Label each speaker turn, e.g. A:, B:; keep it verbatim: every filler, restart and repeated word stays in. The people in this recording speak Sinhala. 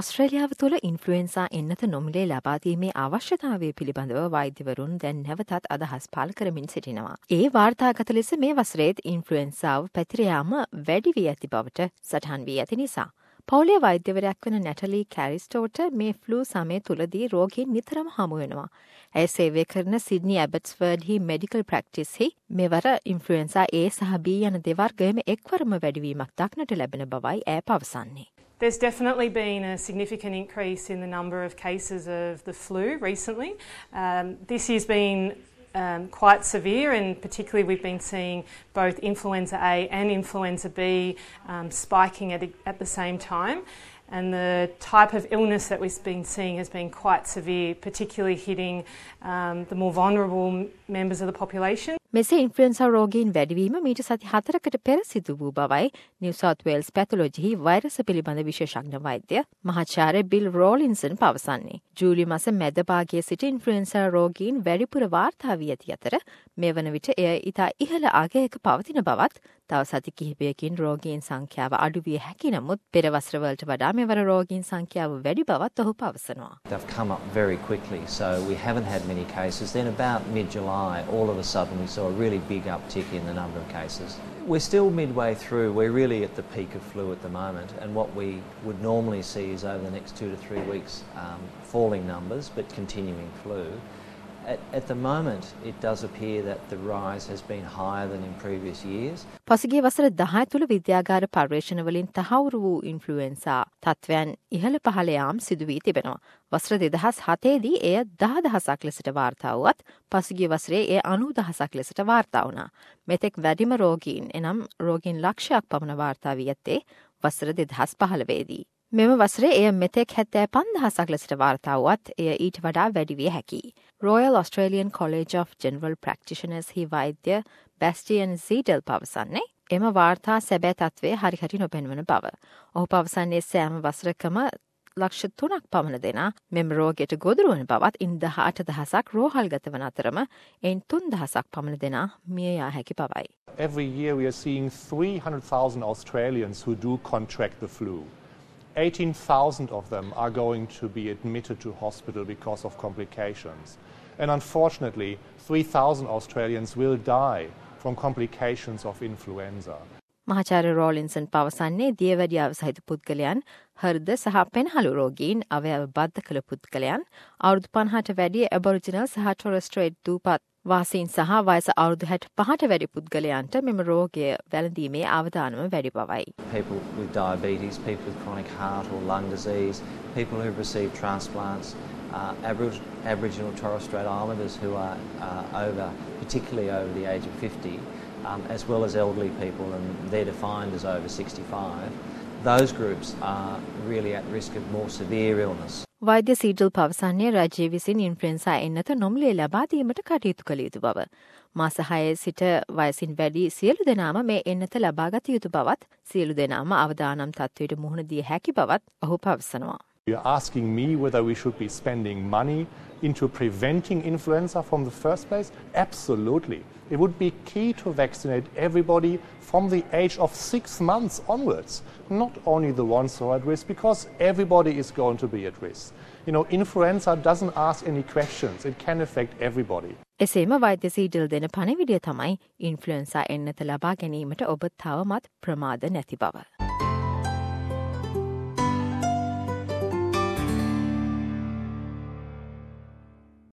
A: ඔස්ට්‍රේලියාව තුළ ඉන්ෆ්ලුවෙන්සා එන්නත නොමිලේ ලබා දීමේ අවශ්‍යතාවය පිළිබඳව වෛද්‍යවරුන් දැන් නැවතත් අදහස් පළ කරමින් සිටිනවා. ඒ වාර්තාගත ලෙස මේ වසරේත් ඉන්ෆ්ලුවෙන්සාව පැතිර යාම වැඩි වී ඇති බවට සටහන් වී ඇති නිසා. පෞලිය වෛද්‍යවරයක් වන නැටලී කැරිස්ටෝට මේ ෆ්ලූ සමය තුළදී රෝගීන් නිතරම හමු වෙනවා. ඇය සේවය කරන සිඩ්නි ඇබට්ස්වර්ඩ්හි මෙඩිකල් ප්‍රැක්ටිස්හි මෙවර ඉන්ෆ්ලුවෙන්සා ඒ සහ බී යන දෙවර්ගයම එක්වරම වැඩිවීමක් දක්නට ලැබෙන බවයි ඇය පවසන්නේ.
B: There's definitely been a significant increase in the number of cases of the flu recently. Um, this has been um, quite severe, and particularly we've been seeing both influenza A and influenza B um, spiking at, at the same time. And the type of illness that we've been seeing has been quite severe, particularly hitting um, the more vulnerable members of the population.
A: මෙසේ ඉන්ෆ්ලුවෙන්සා රෝගීන් වැඩිවීම මීට සති හතරකට පෙර සිදු වූ බවයි නිව් සවුත් වේල්ස් පැතොලොජිහි වෛරස පිළිබඳ විශේෂඥ වෛද්‍ය මහාචාර්ය බිල් රෝලින්සන් පවසන්නේ. ජූලි මාස මැද භාගයේ සිට ඉන්ෆ්ලුවෙන්සා රෝගීන් වැඩිපුර වාර්තා වී ඇති අතර මේ වන විට එය ඉතා ඉහළ අගයක පවතින බවත් තව සති කිහිපයකින් රෝගීන් සංඛ්‍යාව අඩු විය හැකි නමුත් පෙර වසරවලට වඩා මෙවර රෝගීන් සංඛ්‍යාව වැඩි බවත් ඔහු පවසනවා.
C: They've come up very quickly, so we haven't had many cases. Then about mid-July, all of a sudden we saw a really big uptick in the number of cases. We're still midway through. We're really at the peak of flu at the moment, and what we would normally see is over the next two to three weeks um, falling numbers but continuing flu. At, at the moment, it does appear that the rise has been higher than in previous years.
A: පසුගිය වසර දහය තුළ විද්‍යාගාර පර්යේෂණවලින් තහවුරු වූ ඉන්ෆ්ලුවෙන්සා තත්ත්වයන් ඉහළ පහළ යාම් සිදු වී තිබෙනවා. වසර දෙදහස් හතේදී එය දහ දහසක් ලෙසට වාර්තා වුවත් පසුගිය වසරේ එය අනූ දහසක් ලෙසට වාර්තා වුණා. මෙතෙක් වැඩිම රෝගීන් එනම් රෝගීන් ලක්ෂයක් පමණ වාර්තා වී ඇත්තේ වසර දෙදහස් පහළවේදී. මෙම වසරේ එය මෙතෙක් හැත්තෑ පන්දහසක් ලෙසට වාර්තා වුවත් එය ඊට වඩා වැඩි විය හැකියි. Royal Australian College of General Practitioners හි වෛද්‍ය බැස්ටියන් සීඩල් පවසන්නේ එම වාර්තා සැබෑ තත්ත්වය හරිහැටි නොපෙන්වන බව. ඔහු පවසන්නේ සෑම වසරකම ලක්ෂ තුනක් පමණ දෙනා මෙම රෝගයට ගොදුරු වන බවත් ඉන් දහ අට දහසක් රෝහල්ගත වන අතරම එයින් තුන් දහසක් පමණ දෙනා මිය යා හැකි බවයි.
D: Every year we are seeing three hundred thousand Australians who do contract the flu. eighteen thousand of them are going to be admitted to hospital because of complications. And unfortunately, three thousand Australians will die from complications of influenza.
A: මහාචාර්ය රෝලින්සන් පවසන්නේ දියවැඩියාව සහිත පුද්ගලයන් හෘද සහ පෙන්හළු රෝගීන් අවයව බද්ධ කළ පුද්ගලයන් අවුරුදු පනහට වැඩි ඇබොරිජිනල් සහ ටොරස් ස්ට්‍රේට් දූපත් වාසීන් සහ වයස අවුරුදු හැට පහට වැඩි පුද්ගලයන්ට මෙම රෝගය වැළඳීමේ අවදානම වැඩි බවයි.
C: People with diabetes, people with chronic heart or lung disease, people who've received transplants, uh, Aboriginal, Aboriginal Torres Strait Islanders who are uh, over, particularly over the age of fifty, um, as well as elderly people, and they're defined as over sixty-five. Those groups are really at risk of more severe illness.
A: වෛද්‍ය සීඩල් පවසන්නේ රජය විසින් ඉන්ෆ්ලුවෙන්සා එන්නත නොමිලේ ලබා දීමට කටයුතු කළ යුතු බව. මාස හයේ සිට වයසින් වැඩි සියලු දෙනාම මේ එන්නත ලබා ගත යුතු බවත් සියලු දෙනාම අවදානම් තත්ත්වයට මුහුණ දිය හැකි බවත් ඔහු පවසනවා.
D: You're asking me whether we should be spending money into preventing influenza from the first place? Absolutely. It would be key to vaccinate everybody from the age of six months onwards, not only the ones who are at risk, because everybody is going to be at risk. You know, influenza doesn't ask any questions. It can affect everybody.
A: එසේම වෛද්‍ය සීඩල් දෙන පණිවිඩය තමයි ඉන්ෆ්ලුවෙන්සා එන්නත ලබා ගැනීමට ඔබ තවමත් ප්‍රමාද නැති බව.